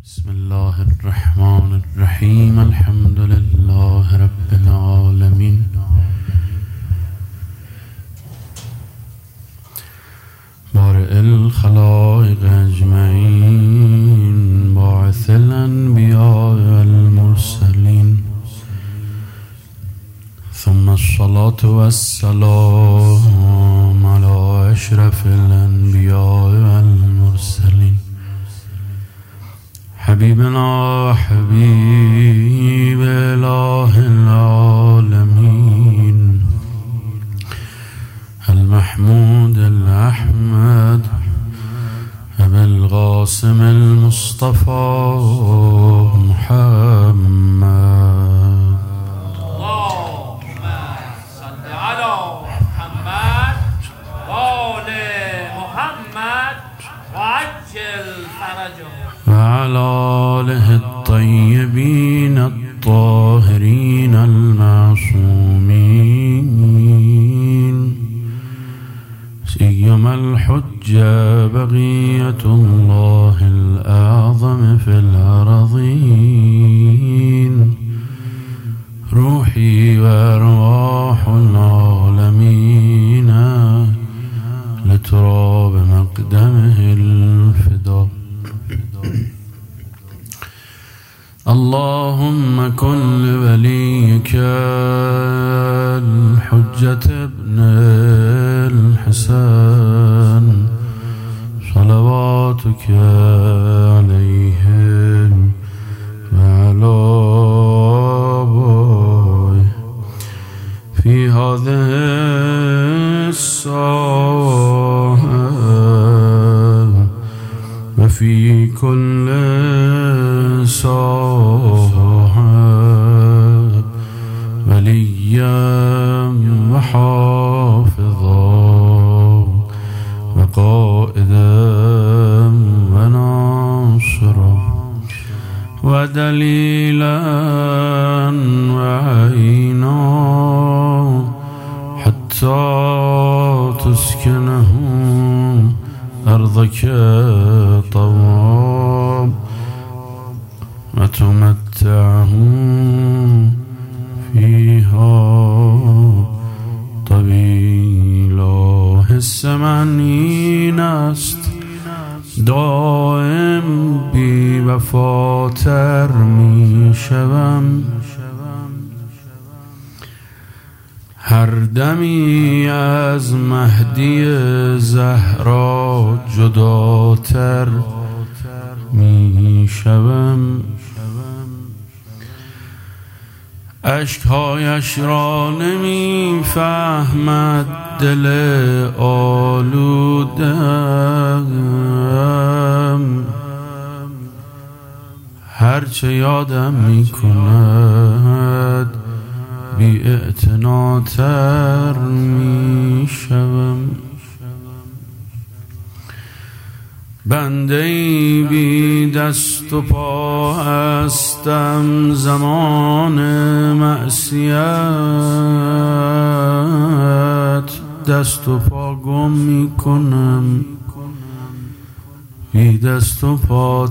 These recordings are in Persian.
بسم الله الرحمن الرحيم. الحمد لله رب العالمين. بارئ الخلائق أجمعين، باعث الأنبياء والمرسلين، ثم الصلاة والسلام على أشرف الأنبياء والمرسلين، حبيبنا حبيب إله العالمين، المحمود الأحمد أبي القاسم المصطفى محمد. اللهم صل على محمد وآل محمد وعجل فرجه وعلى آله الطيبين الطاهرين المعصومين، سيما الحجة بقية الله الأعظم في الأراضين، روحي وأرواح العالمين لتراب مقدمه الفداء. اللهم كن لوليك الحجة ابن الحسن صلواتك عليهم وعلى آبائه في هذه الساعة وفي كل ساعة وليا وحافظا وقائدا وناصرا ودليلا وعينا حتى تسكنه أرضك طواب وتمتعه فيها طويلا. حس معنی است دائم بی وفاتر می شوم، هر دمی از مهدی زهرا جداتر می شوم، اشکهایش را نمی فهمد دل آلودم، هرچه یادم می کند بی اعتناتر می شوم. بنده‌ای بی دست و پا هستم زمان معصیت، دست و پا گم می کنم، بی دست و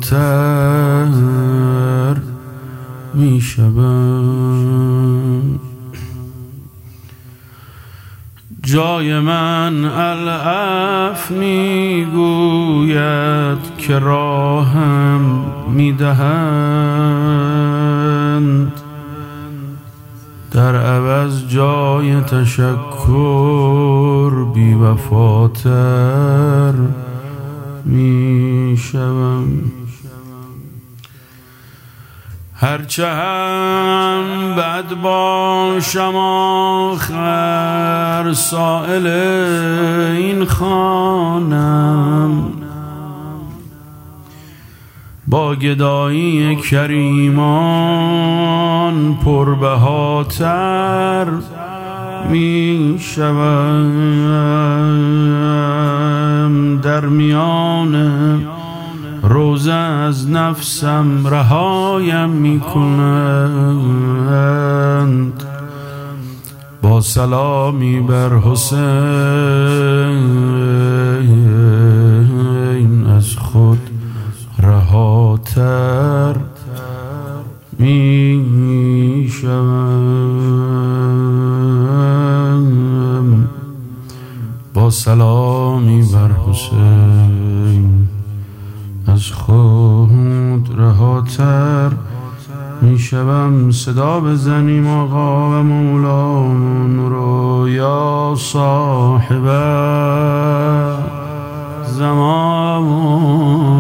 پاتر می شوم. جای من العف می گوید که راهم می دهند، در عوض جای تشکر بی وفاتر می شوم. هرچه هم بد باشم آخر سائل این خانم، با گدایی کریمان پربهاتر می شوم. در میان روزه از نفسم رهایم می کنند، با سلامی بر حسین از خود رهاتر سلامی بر حسین، از خود رهاتر می شوم صدا بزنیم آقا و مولامون رو. یا صاحب زمان